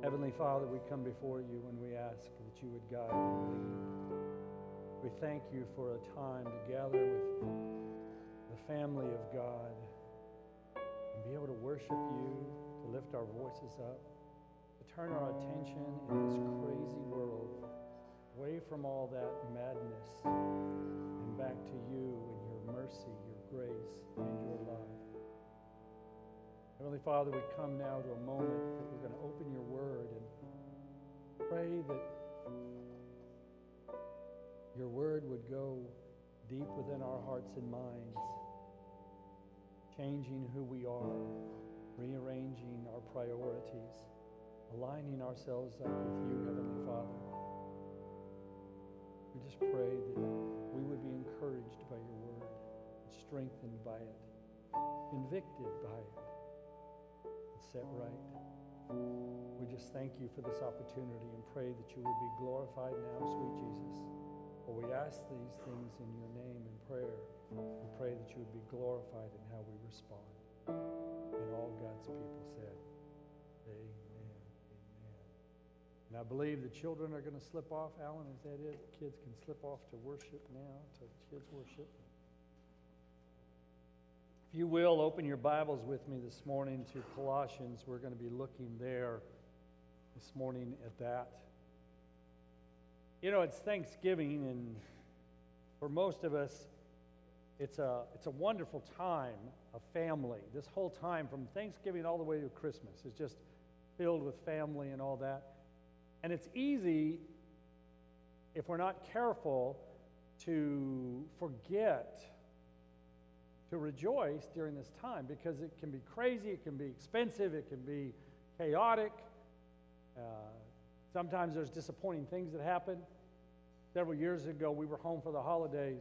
Heavenly Father, we come before you and we ask that you would guide and lead. We thank you for a time to gather with the family of God and be able to worship you, to lift our voices up, to turn our attention in this crazy world away from all that madness and back to you and your mercy, your grace, and your love. Heavenly Father, we come now to a moment that we're going to open your word and pray that your word would go deep within our hearts and minds, changing who we are, rearranging our priorities, aligning ourselves up with you, Heavenly Father. We just pray that we would be encouraged by your word, strengthened by it, convicted by it, and set right. We just thank you for this opportunity and pray that you would be glorified now, sweet Jesus. For we ask these things in your name in prayer. We pray that you would be glorified in how we respond. And all God's people said, amen, amen. And I believe the children are going to slip off. Alan, is that it? Kids can slip off to worship now, to kids worship. If you will, open your Bibles with me this morning to Colossians. We're going to be looking there this morning at that. You know, it's Thanksgiving, and for most of us, it's a wonderful time of family. This whole time, from Thanksgiving all the way to Christmas, is just filled with family and all that. And it's easy, if we're not careful, to forget to rejoice during this time, because it can be crazy, it can be expensive, it can be chaotic. Sometimes there's disappointing things that happen. Several years ago, we were home for the holidays.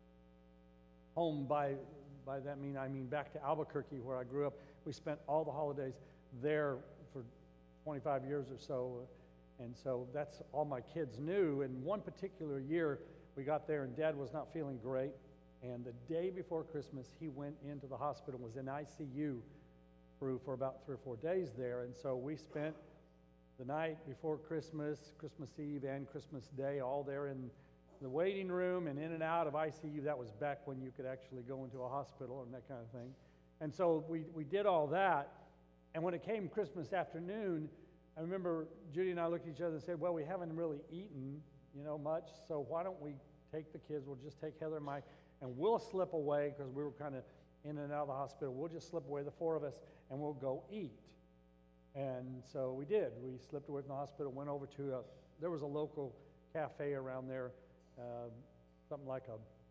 Home by that I mean back to Albuquerque, where I grew up. We spent all the holidays there for 25 years or so, and so that's all my kids knew. And one particular year, we got there, and Dad was not feeling great. And the day before Christmas, he went into the hospital, was in ICU for about 3 or 4 days there. And so we spent the night before Christmas, Christmas Eve and Christmas Day, all there in the waiting room and in and out of ICU. That was back when you could actually go into a hospital and that kind of thing. And so we did all that. And when it came Christmas afternoon, I remember Judy and I looked at each other and said, well, we haven't really eaten, much, so why don't we take the kids, we'll just take Heather and Mike, and we'll slip away, because we were kind of in and out of the hospital. We'll just slip away, the 4 of us, and we'll go eat. And so we did. We slipped away from the hospital, went over to there was a local cafe around there, something like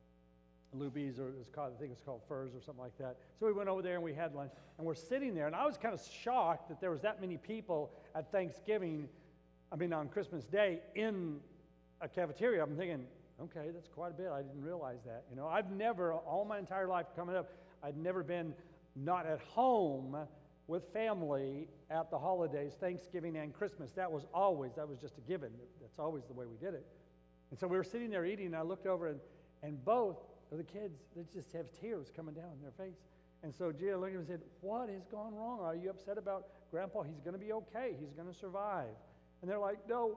a Luby's, or I think it's called Furs or something like that. So we went over there and we had lunch, and we're sitting there, and I was kind of shocked that there was that many people at Thanksgiving, on Christmas Day, in a cafeteria. I'm thinking, okay, that's quite a bit. I didn't realize that. I've never, all my entire life coming up, I'd never been not at home with family at the holidays, Thanksgiving and Christmas. That was just a given. That's always the way we did it. And so we were sitting there eating, and I looked over, and both of the kids, they just have tears coming down their face. And so Gia looked at him and said, what has gone wrong? Are you upset about Grandpa? He's going to be okay. He's going to survive. And they're like, no,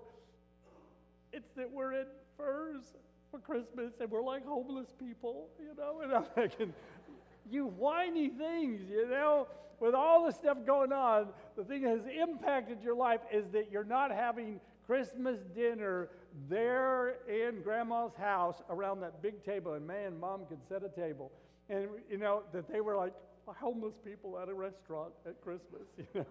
it's that we're in Furs for Christmas, and we're like homeless people, And I'm thinking, you whiny things, with all the stuff going on, the thing that has impacted your life is that you're not having Christmas dinner there in Grandma's house around that big table, and man, Mom could set a table, and that they were like homeless people at a restaurant at Christmas, And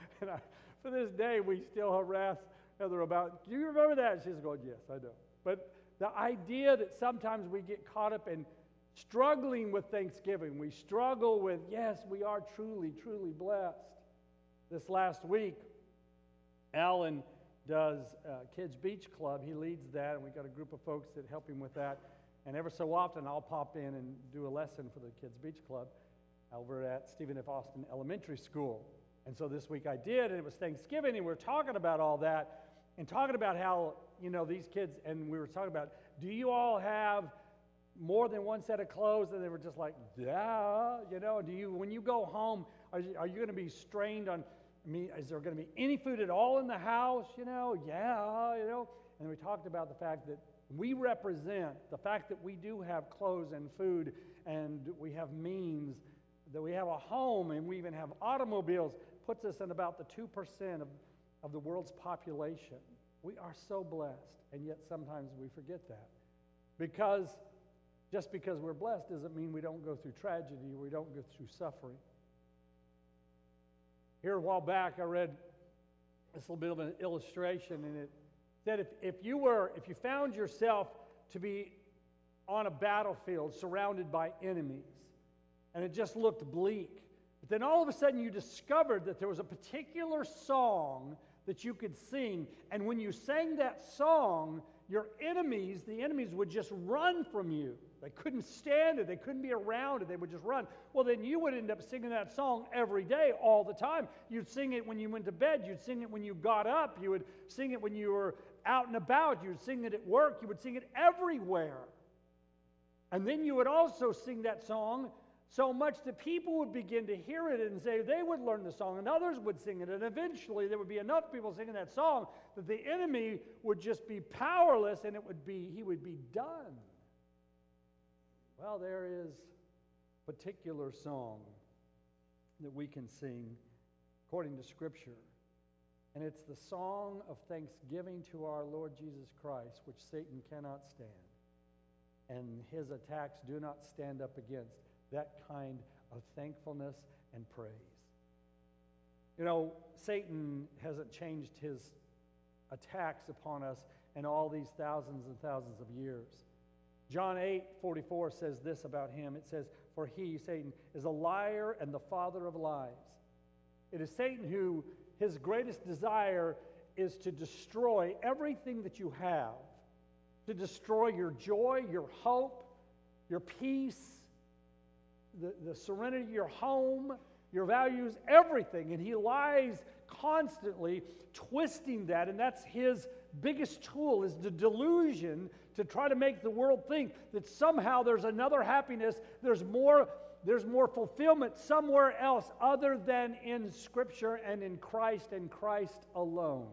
for this day, we still harass Heather about, do you remember that? She's going, yes, I know. But the idea that sometimes we get caught up in struggling with Thanksgiving, we struggle with, yes, we are truly, truly blessed. This last week, Alan does Kids Beach Club. He leads that, and we got a group of folks that help him with that. And every so often, I'll pop in and do a lesson for the Kids Beach Club over at Stephen F. Austin Elementary School. And so this week I did, and it was Thanksgiving, and we were talking about all that, and talking about how, these kids, and we were talking about, do you all have more than one set of clothes? And they were just like, yeah, do you, when you go home, are you going to be strained on is there going to be any food at all in the house? Yeah. And we talked about the fact that we represent the fact that we do have clothes and food, and we have means, that we have a home, and we even have automobiles, puts us in about the 2% of the world's population. We are so blessed, and yet sometimes we forget that. Just because we're blessed doesn't mean we don't go through tragedy, or we don't go through suffering. Here a while back, I read this little bit of an illustration, and it said if you found yourself to be on a battlefield surrounded by enemies, and it just looked bleak, but then all of a sudden you discovered that there was a particular song that you could sing, and when you sang that song, the enemies would just run from you. They couldn't stand it. They couldn't be around it. They would just run. Well, then you would end up singing that song every day, all the time. You'd sing it when you went to bed. You'd sing it when you got up. You would sing it when you were out and about. You would sing it at work. You would sing it everywhere. And then you would also sing that song so much that people would begin to hear it and say they would learn the song, and others would sing it, and eventually there would be enough people singing that song that the enemy would just be powerless, and he would be done. Well, there is a particular song that we can sing according to Scripture, and it's the song of thanksgiving to our Lord Jesus Christ, which Satan cannot stand, and his attacks do not stand up against that kind of thankfulness and praise. Satan hasn't changed his attacks upon us in all these thousands and thousands of years. John 8:44 says this about him. It says, "For he," Satan, "is a liar and the father of lies." It is Satan who, his greatest desire is to destroy everything that you have, to destroy your joy, your hope, your peace, the serenity of your home, your values, everything. And he lies constantly, twisting that, and that's his biggest tool, is the delusion to try to make the world think that somehow there's another happiness, there's more fulfillment somewhere else other than in Scripture and in Christ alone.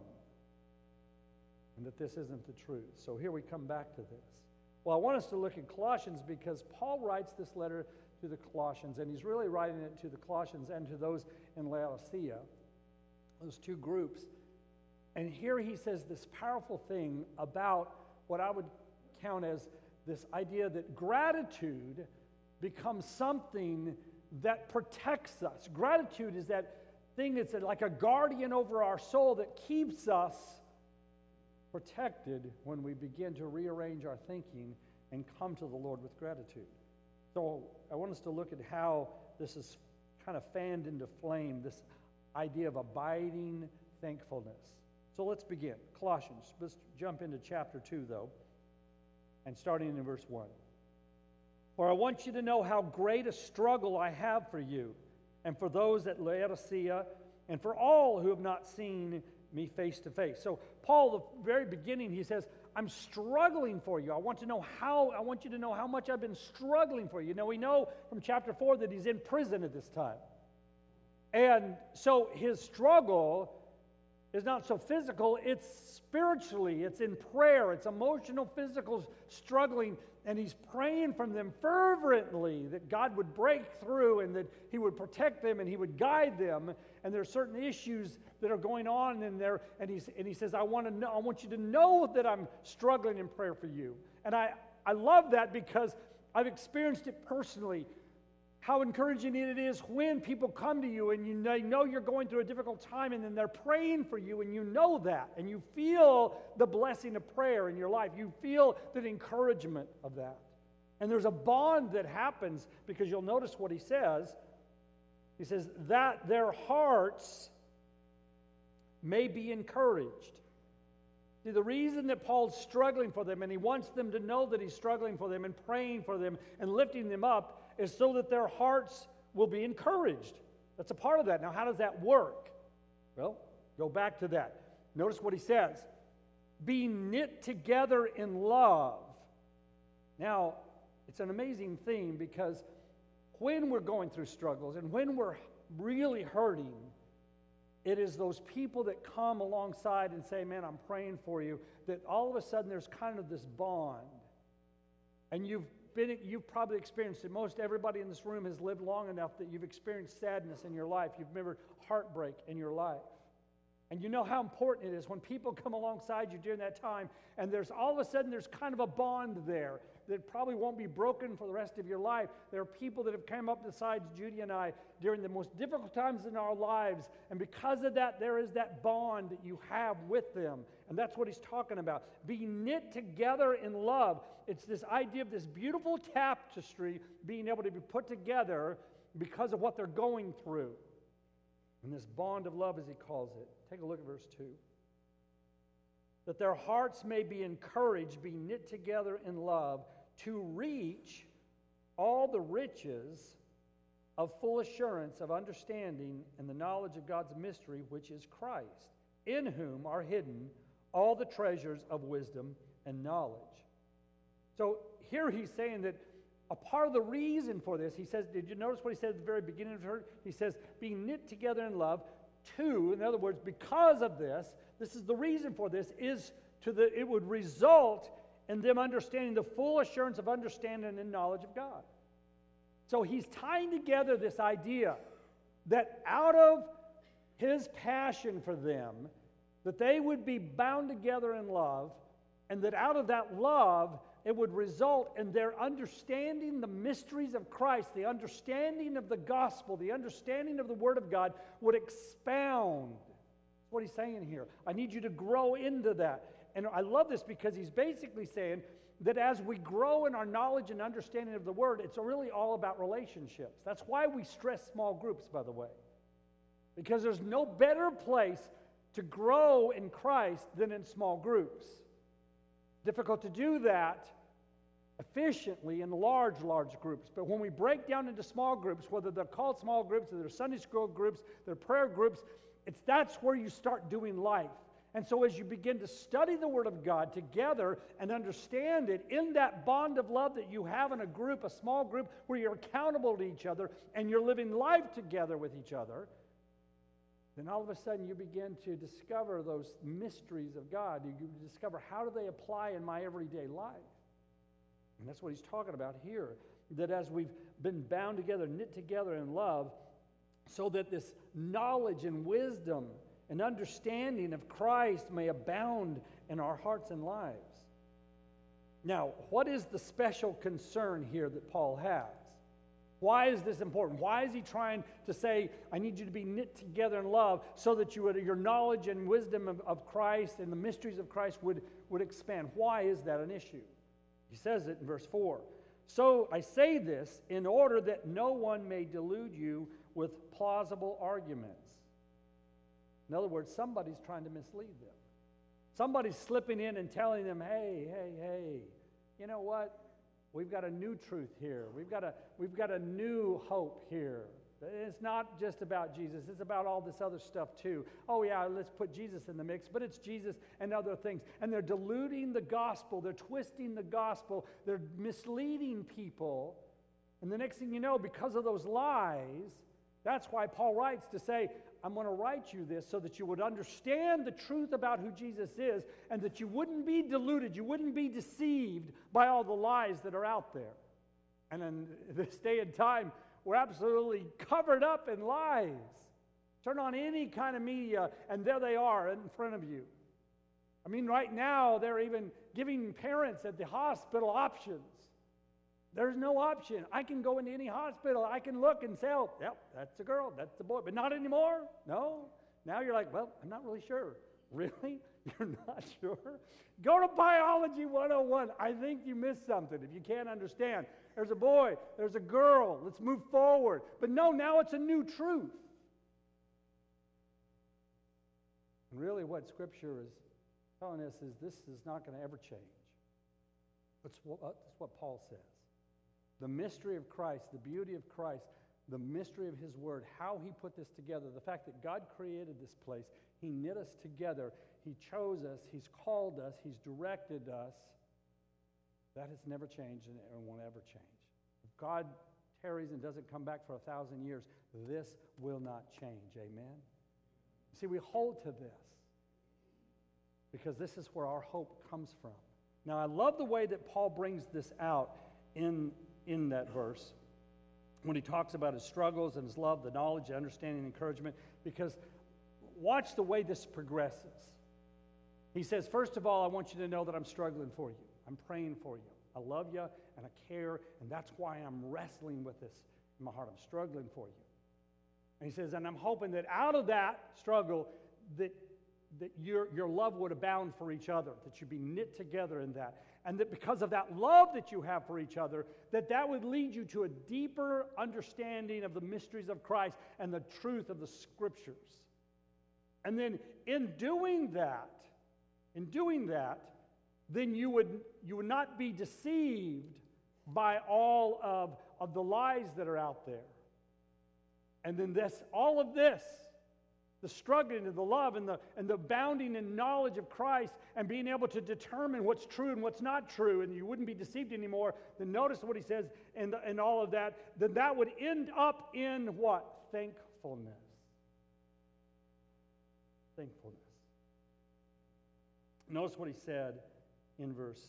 And that this isn't the truth. So here we come back to this. Well, I want us to look at Colossians because Paul writes this letter to the Colossians, and he's really writing it to the Colossians and to those in Laodicea, those two groups. And here he says this powerful thing about what I would count as this idea that gratitude becomes something that protects us. Gratitude is that thing that's like a guardian over our soul that keeps us protected when we begin to rearrange our thinking and come to the Lord with gratitude. So I want us to look at how this is kind of fanned into flame, this idea of abiding thankfulness. So let's begin. Colossians. Let's jump into chapter 2, though, and starting in verse 1. "For I want you to know how great a struggle I have for you, and for those at Laodicea, and for all who have not seen me face to face." So Paul, the very beginning, he says, I'm struggling for you. I want you to know how much I've been struggling for you. Now, we know from chapter 4 that he's in prison at this time. And so his struggle is not so physical, it's spiritually, it's in prayer, it's emotional, physical struggling, and he's praying from them fervently that God would break through and that he would protect them and he would guide them. And there are certain issues that are going on in there, and he says, I want you to know that I'm struggling in prayer for you. And I love that because I've experienced it personally. How encouraging it is when people come to you and they know you're going through a difficult time, and then they're praying for you, and you know that, and you feel the blessing of prayer in your life. You feel the encouragement of that. And there's a bond that happens because you'll notice what he says. He says, that their hearts may be encouraged. See, the reason that Paul's struggling for them, and he wants them to know that he's struggling for them and praying for them and lifting them up, is so that their hearts will be encouraged. That's a part of that. Now, how does that work? Well, go back to that. Notice what he says. Being knit together in love. Now, it's an amazing thing because when we're going through struggles and when we're really hurting, It is those people that come alongside and say, man, I'm praying for you, that all of a sudden there's kind of this bond. And you've probably experienced it. Most everybody in this room has lived long enough that you've experienced sadness in your life. You've remembered heartbreak in your life. And you know how important it is when people come alongside you during that time, and there's all of a sudden there's kind of a bond there that probably won't be broken for the rest of your life. There are people that have come up beside Judy and I during the most difficult times in our lives, and because of that, there is that bond that you have with them. And that's what he's talking about. Being knit together in love. It's this idea of this beautiful tapestry being able to be put together because of what they're going through. And this bond of love, as he calls it. Take a look at verse 2. That their hearts may be encouraged, be knit together in love, to reach all the riches of full assurance of understanding and the knowledge of God's mystery, which is Christ, in whom are hidden all the treasures of wisdom and knowledge. So here he's saying that a part of the reason for this, he says, did you notice what he said at the very beginning of it? He says, being knit together in love, in other words, because of this, this is the reason for this, it would result in them understanding the full assurance of understanding and knowledge of God. So he's tying together this idea that out of his passion for them, that they would be bound together in love, and that out of that love, it would result in their understanding the mysteries of Christ, the understanding of the gospel, the understanding of the Word of God would expound. That's what he's saying here. I need you to grow into that. And I love this because he's basically saying that as we grow in our knowledge and understanding of the Word, it's really all about relationships. That's why we stress small groups, by the way. Because there's no better place to grow in Christ than in small groups. Difficult to do that efficiently in large groups. But when we break down into small groups, whether they're called small groups, or they're Sunday school groups, they're prayer groups, that's where you start doing life. And so as you begin to study the Word of God together and understand it in that bond of love that you have in a group, a small group, where you're accountable to each other and you're living life together with each other, then all of a sudden you begin to discover those mysteries of God. You discover, how do they apply in my everyday life? And that's what he's talking about here. That as we've been bound together, knit together in love, so that this knowledge and wisdom and understanding of Christ may abound in our hearts and lives. Now, what is the special concern here that Paul has? Why is this important? Why is he trying to say, I need you to be knit together in love so that your knowledge and wisdom of Christ and the mysteries of Christ would expand? Why is that an issue? He says it in verse 4. So I say this in order that no one may delude you with plausible arguments. In other words, somebody's trying to mislead them. Somebody's slipping in and telling them, hey, you know what? We've got a new truth here. We've got a new hope here. It's not just about Jesus. It's about all this other stuff too. Oh yeah, let's put Jesus in the mix, but it's Jesus and other things. And they're diluting the gospel. They're twisting the gospel. They're misleading people. And the next thing you know, because of those lies, that's why Paul writes to say, I'm going to write you this so that you would understand the truth about who Jesus is and that you wouldn't be deluded, you wouldn't be deceived by all the lies that are out there. And in this day and time, we're absolutely covered up in lies. Turn on any kind of media and there they are in front of you. I mean, right now, they're even giving parents at the hospital options. There's no option. I can go into any hospital. I can look and say, oh, yep, that's a girl, that's a boy. But not anymore. No. Now you're like, well, I'm not really sure. Really? You're not sure? Go to Biology 101. I think you missed something if you can't understand. There's a boy. There's a girl. Let's move forward. But no, now it's a new truth. And really what Scripture is telling us is this is not going to ever change. That's what Paul says. The mystery of Christ, the beauty of Christ, the mystery of His Word, how He put this together, the fact that God created this place, He knit us together, He chose us, He's called us, He's directed us, that has never changed and won't ever change. If God tarries and doesn't come back for 1,000 years, this will not change. Amen? See, we hold to this because this is where our hope comes from. Now, I love the way that Paul brings this out in that verse when he talks about his struggles and his love, the knowledge, the understanding, and encouragement, because watch the way this progresses. He says, first of all, I want you to know that I'm struggling for you. I'm praying for you. I love you and I care, and that's why I'm wrestling with this in my heart. I'm struggling for you. And he says, and I'm hoping that out of that struggle, that your love would abound for each other, that you'd be knit together in that. And that because of that love that you have for each other, that would lead you to a deeper understanding of the mysteries of Christ and the truth of the Scriptures. And then in doing that, then you would not be deceived by all of the lies that are out there. And then all of this, the struggling and the love and the abounding in knowledge of Christ and being able to determine what's true and what's not true, and you wouldn't be deceived anymore, then notice what he says in all of that, then that would end up in what? Thankfulness. Thankfulness. Notice what he said in verse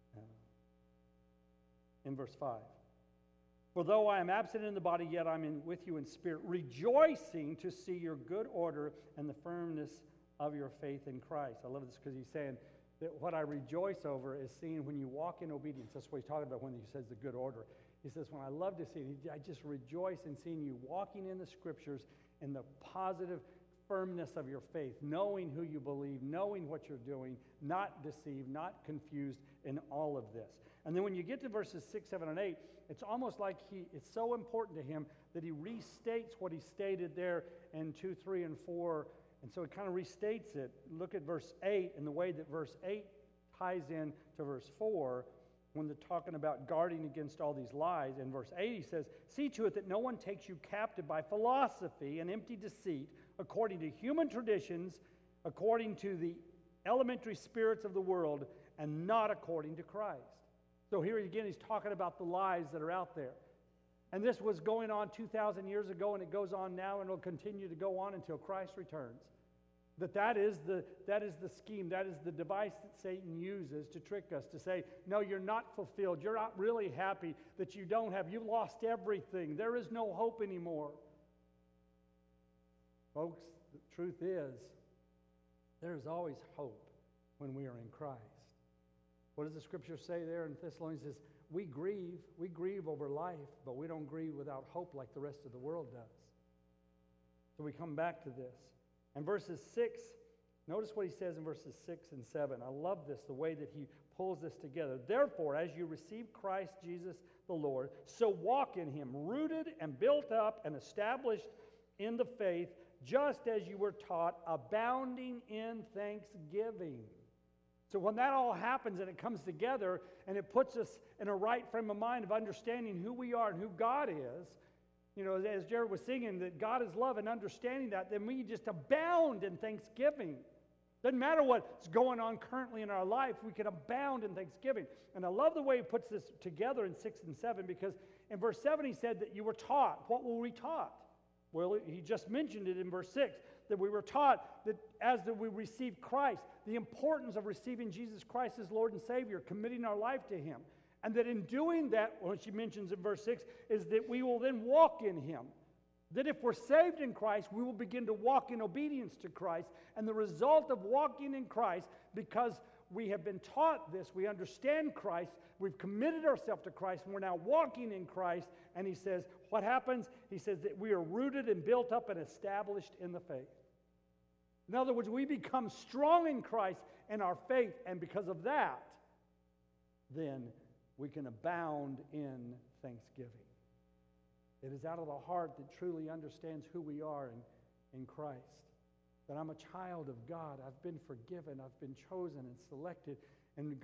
5. For though I am absent in the body, yet I'm with you in spirit, rejoicing to see your good order and the firmness of your faith in Christ. I love this because he's saying that what I rejoice over is seeing when you walk in obedience. That's what he's talking about when he says the good order. He says, when I love to see it, I just rejoice in seeing you walking in the Scriptures in the positive firmness of your faith, knowing who you believe, knowing what you're doing, not deceived, not confused in all of this. And then when you get to verses 6, 7, and 8, it's almost like it's so important to him that he restates what he stated there in 2, 3, and 4. And so he kind of restates it. Look at verse 8 and the way that verse 8 ties in to verse 4 when they're talking about guarding against all these lies. In verse 8 he says, see to it that no one takes you captive by philosophy and empty deceit, according to human traditions, according to the elementary spirits of the world, and not according to Christ. So here again, he's talking about the lies that are out there. And this was going on 2,000 years ago, and it goes on now, and it'll continue to go on until Christ returns. That is the scheme, that is the device that Satan uses to trick us, to say, no, you're not fulfilled, you're not really happy, that you've lost everything, there is no hope anymore. Folks, the truth is, there is always hope when we are in Christ. What does the Scripture say there in Thessalonians? It says, we grieve over life, but we don't grieve without hope like the rest of the world does. So we come back to this. And verses 6, notice what he says in verses 6 and 7. I love this, the way that he pulls this together. Therefore, as you receive Christ Jesus the Lord, so walk in him, rooted and built up and established in the faith, just as you were taught, abounding in thanksgiving. So when that all happens and it comes together and it puts us in a right frame of mind of understanding who we are and who God is, as Jared was singing, that God is love and understanding that, then we just abound in thanksgiving. Doesn't matter what's going on currently in our life, we can abound in thanksgiving. And I love the way he puts this together in 6 and 7, because in verse 7 he said that you were taught. What were we taught? Well, he just mentioned it in verse 6, that we were taught that as we received Christ, the importance of receiving Jesus Christ as Lord and Savior, committing our life to him. And that in doing that, what she mentions in verse 6, is that we will then walk in him. That if we're saved in Christ, we will begin to walk in obedience to Christ. And the result of walking in Christ, because we have been taught this, we understand Christ, we've committed ourselves to Christ, and we're now walking in Christ. And he says, what happens? He says that we are rooted and built up and established in the faith. In other words, we become strong in Christ and our faith, and because of that, then we can abound in thanksgiving. It is out of the heart that truly understands who we are in Christ. That I'm a child of God. I've been forgiven. I've been chosen and selected. And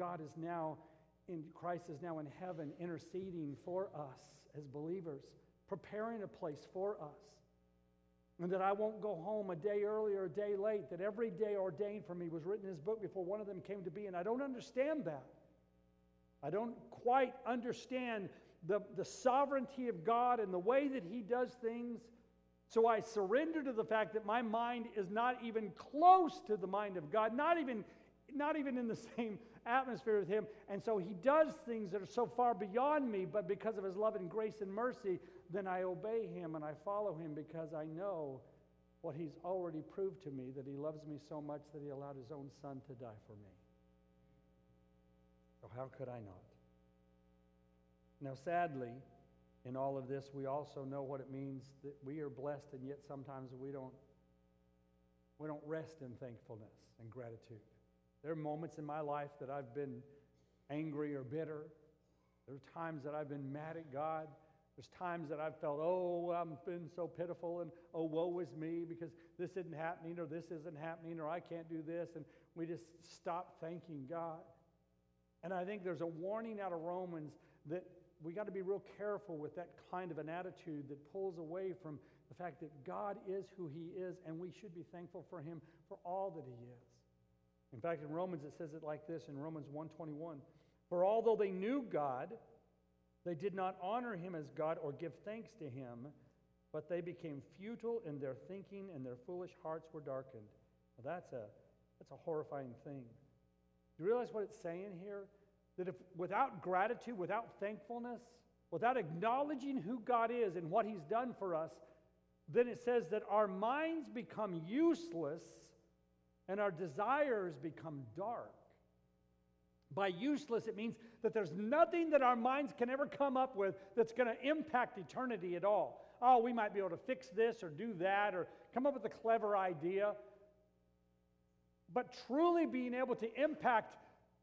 Christ is now in heaven interceding for us as believers, preparing a place for us. And that I won't go home a day early or a day late. That every day ordained for me was written in his book before one of them came to be. And I don't understand that. I don't quite understand the sovereignty of God and the way that he does things So I surrender to the fact that my mind is not even close to the mind of God, not even in the same atmosphere with Him. And so He does things that are so far beyond me, but because of His love and grace and mercy, then I obey Him and I follow Him because I know what He's already proved to me, that He loves me so much that He allowed His own Son to die for me. So how could I not? Now, sadly, in all of this, we also know what it means that we are blessed, and yet sometimes we don't rest in thankfulness and gratitude. There are moments in my life that I've been angry or bitter. There are times that I've been mad at God. There's times that I've felt, oh, I've been so pitiful, and oh, woe is me because this isn't happening, or this isn't happening, or I can't do this, and we just stop thanking God. And I think there's a warning out of Romans that we got to be real careful with that kind of an attitude that pulls away from the fact that God is who He is, and we should be thankful for Him for all that He is. In fact, in Romans it says it like this, in Romans 1:21, for although they knew God, they did not honor Him as God or give thanks to Him, but they became futile in their thinking, and their foolish hearts were darkened. Well, that's a horrifying thing. Do you realize what it's saying here? That if without gratitude, without thankfulness, without acknowledging who God is and what He's done for us, then it says that our minds become useless and our desires become dark. By useless, it means that there's nothing that our minds can ever come up with that's going to impact eternity at all. Oh, we might be able to fix this or do that or come up with a clever idea. But truly being able to impact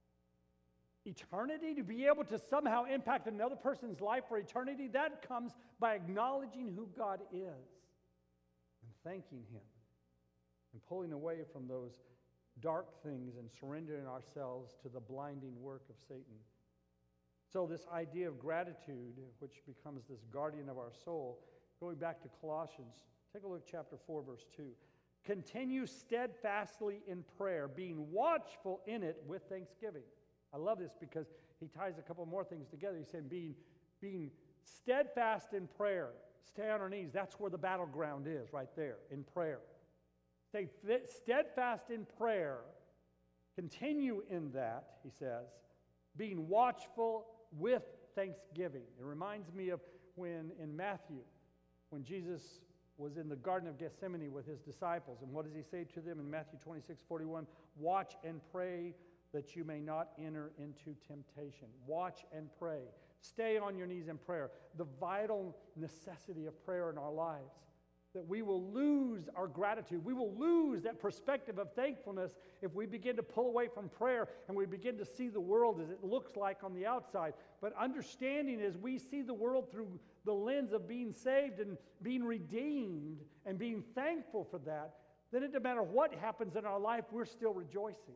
eternity, to be able to somehow impact another person's life for eternity, that comes by acknowledging who God is and thanking Him and pulling away from those dark things and surrendering ourselves to the blinding work of Satan. So this idea of gratitude, which becomes this guardian of our soul, going back to Colossians, take a look at chapter 4, verse 2. Continue steadfastly in prayer, being watchful in it with thanksgiving. I love this because he ties a couple more things together. He's saying being steadfast in prayer. Stay on our knees. That's where the battleground is, right there, in prayer. Stay steadfast in prayer. Continue in that, he says, being watchful with thanksgiving. It reminds me of when in Matthew, when Jesus was in the Garden of Gethsemane with His disciples. And what does He say to them in Matthew 26:41? Watch and pray that you may not enter into temptation. Watch and pray. Stay on your knees in prayer. The vital necessity of prayer in our lives. That we will lose our gratitude. We will lose that perspective of thankfulness if we begin to pull away from prayer and we begin to see the world as it looks like on the outside. But understanding as we see the world through the lens of being saved and being redeemed and being thankful for that, then it doesn't matter what happens in our life, we're still rejoicing.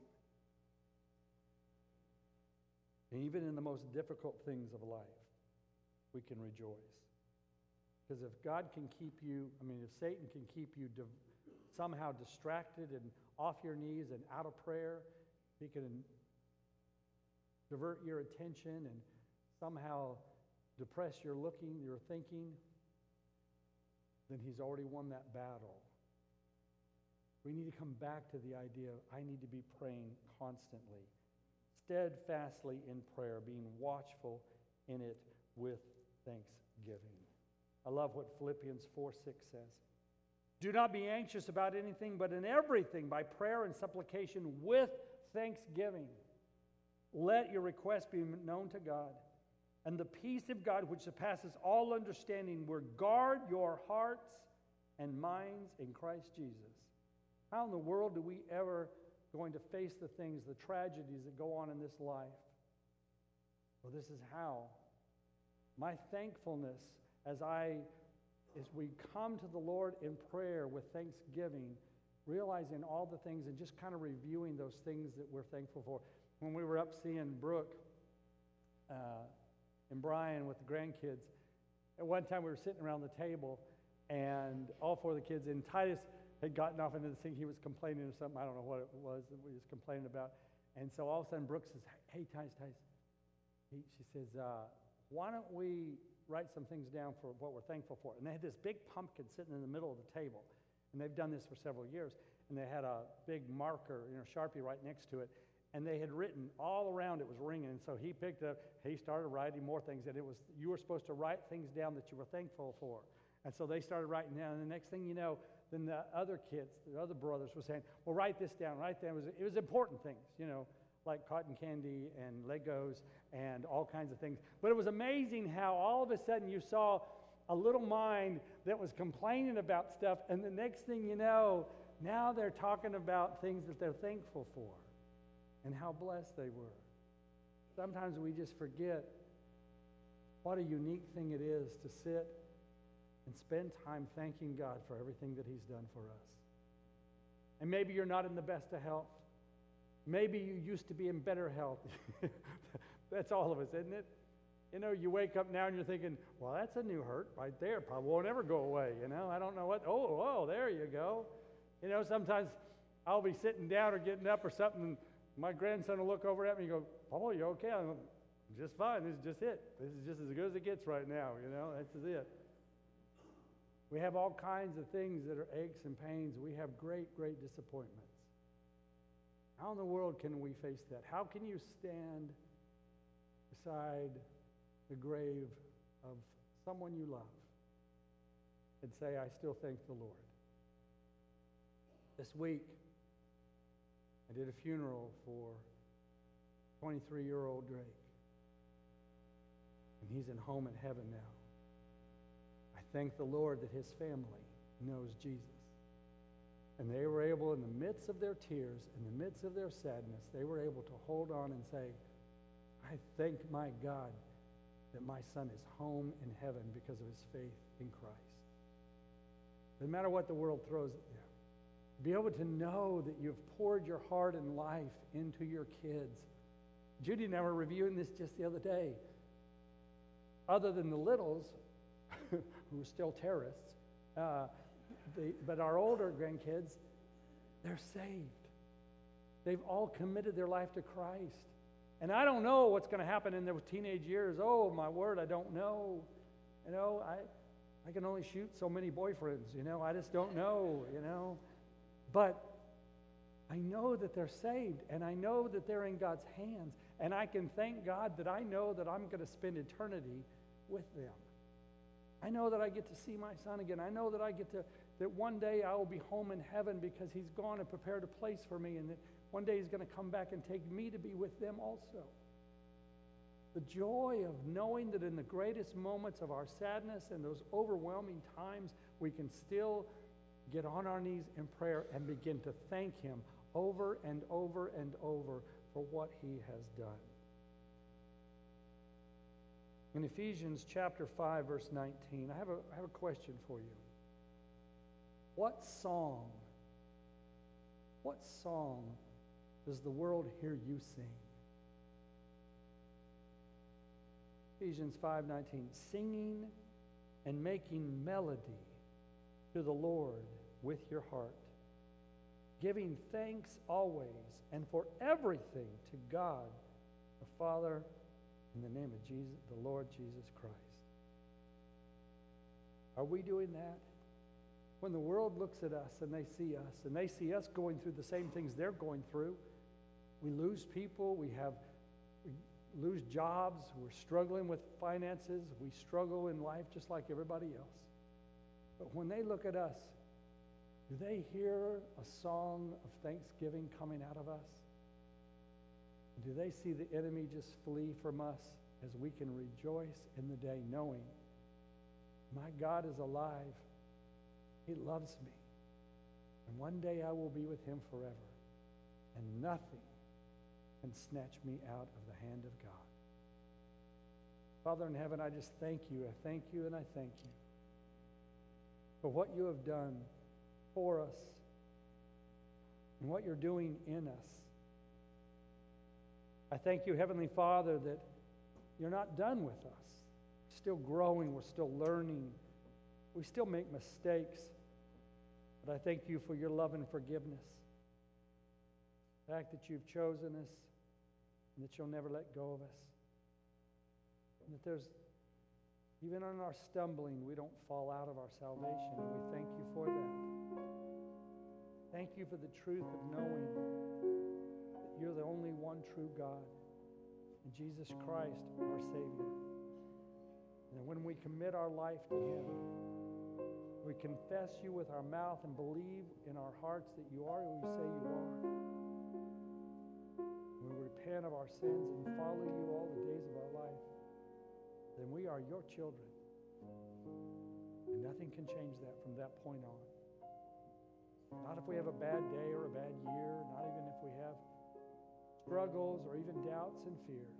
And even in the most difficult things of life, we can rejoice. Because if God can keep you, if Satan can keep you somehow distracted and off your knees and out of prayer, he can divert your attention and somehow depress your thinking, then he's already won that battle. We need to come back to the idea of I need to be praying constantly, steadfastly in prayer, being watchful in it with thanksgiving. I love what Philippians 4:6 says. Do not be anxious about anything, but in everything, by prayer and supplication with thanksgiving, let your requests be known to God. And the peace of God, which surpasses all understanding, will guard your hearts and minds in Christ Jesus. How in the world do we ever going to face the things, the tragedies that go on in this life? Well, this is how. My thankfulness as we come to the Lord in prayer with thanksgiving, realizing all the things and just kind of reviewing those things that we're thankful for. When we were up seeing Brooke and Brian with the grandkids, at one time we were sitting around the table and all four of the kids, and Titus had gotten off into the thing. He was complaining or something. I don't know what it was that he was complaining about. And so all of a sudden Brooke says, hey, Titus. She says, why don't we write some things down for what we're thankful for. And they had this big pumpkin sitting in the middle of the table. And they've done this for several years. And they had a big marker, Sharpie right next to it. And they had written all around, it was ringing. And so he picked up, he started writing more things. And you were supposed to write things down that you were thankful for. And so they started writing down. And the next thing you know, then the other kids, the other brothers were saying, well, write this down, write that. It was important things, like cotton candy and Legos and all kinds of things. But it was amazing how all of a sudden you saw a little mind that was complaining about stuff, and the next thing you know, now they're talking about things that they're thankful for and how blessed they were. Sometimes we just forget what a unique thing it is to sit and spend time thanking God for everything that He's done for us. And maybe you're not in the best of health. Maybe you used to be in better health. That's all of us, isn't it? You wake up now and you're thinking, well, that's a new hurt right there. Probably won't ever go away, I don't know what. Oh, there you go. Sometimes I'll be sitting down or getting up or something, and my grandson will look over at me and go, oh, you okay? I'm just fine. This is just it. This is just as good as it gets right now, This is it. We have all kinds of things that are aches and pains. We have great, great disappointments. How in the world can we face that? How can you stand beside the grave of someone you love and say, I still thank the Lord? This week, I did a funeral for 23-year-old Drake. And he's in home in heaven now. I thank the Lord that his family knows Jesus. And they were able, in the midst of their tears, in the midst of their sadness, they were able to hold on and say, I thank my God that my son is home in heaven because of his faith in Christ. No matter what the world throws at you, be able to know that you've poured your heart and life into your kids. Judy and I were reviewing this just the other day. Other than the littles, who are still terrorists, but our older grandkids, they're saved. They've all committed their life to Christ. And I don't know what's going to happen in their teenage years. Oh, my word, I don't know. I can only shoot so many boyfriends, I just don't know, But I know that they're saved, and I know that they're in God's hands, and I can thank God that I know that I'm going to spend eternity with them. I know that I get to see my son again. I know that that one day I will be home in heaven because he's gone and prepared a place for me, and that one day he's going to come back and take me to be with them also. The joy of knowing that in the greatest moments of our sadness and those overwhelming times, we can still get on our knees in prayer and begin to thank him over and over and over for what he has done. In Ephesians chapter 5, verse 19, I have a question for you. What song does the world hear you sing? Ephesians 5:19, singing and making melody to the Lord with your heart, giving thanks always and for everything to God the Father in the name of Jesus, the Lord Jesus Christ. Are we doing that? When the world looks at us and they see us going through the same things they're going through, we lose people, we lose jobs, we're struggling with finances, we struggle in life just like everybody else. But when they look at us, do they hear a song of thanksgiving coming out of us? Do they see the enemy just flee from us as we can rejoice in the day knowing my God is alive, he loves me, and one day I will be with him forever, and nothing can snatch me out of the hand of God. Father in heaven, I just thank you. I thank you and I thank you for what you have done for us and what you're doing in us. I thank you, Heavenly Father, that you're not done with us. We're still growing. We're still learning. We still make mistakes. But I thank you for your love and forgiveness. The fact that you've chosen us and that you'll never let go of us. And that Even in our stumbling, we don't fall out of our salvation, and we thank you for that. Thank you for the truth of knowing that you're the only one true God, and Jesus Christ, our Savior. And when we commit our life to Him, we confess you with our mouth and believe in our hearts that you are who you say you are. We repent of our sins and follow you all the days of our life. Then we are your children. And nothing can change that from that point on. Not if we have a bad day or a bad year, not even if we have struggles or even doubts and fears.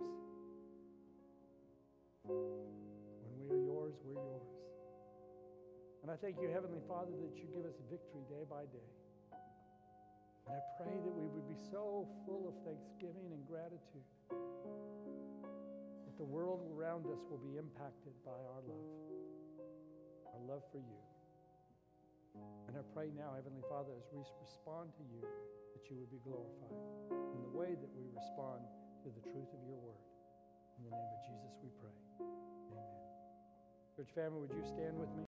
When we are yours, we're yours. And I thank you, Heavenly Father, that you give us victory day by day. And I pray that we would be so full of thanksgiving and gratitude that the world around us will be impacted by our love for you. And I pray now, Heavenly Father, as we respond to you, that you would be glorified in the way that we respond to the truth of your word. In the name of Jesus we pray. Amen. Church family, would you stand with me?